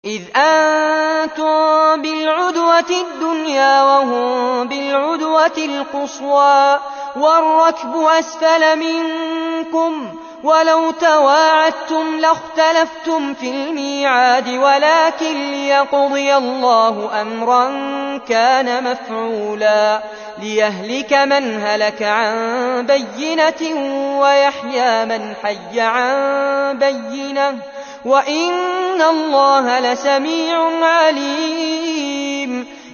إِذْ أَنتُم بِالْعُدْوَةِ الدُّنْيَا وَهُم بِالْعُدْوَةِ الْقُصْوَىٰ وَالرَّكْبُ أَسْفَلَ مِنكُمْ ۚ وَلَوْ تَوَاعَدتُّمْ لَاخْتَلَفْتُمْ فِي الْمِيعَادِ وَلَٰكِن لِّيَقْضِيَ اللَّهُ أَمْرًا كَانَ مَفْعُولًا لِّيَهْلِكَ مَنْ هَلَكَ عَن بَيِّنَةٍ وَيَحْيَىٰ مَنْ حَيَّ عَن بَيِّنَةٍ ۗ وَإِنَّ اللَّهَ لَسَمِيعٌ عَلِيمٌ.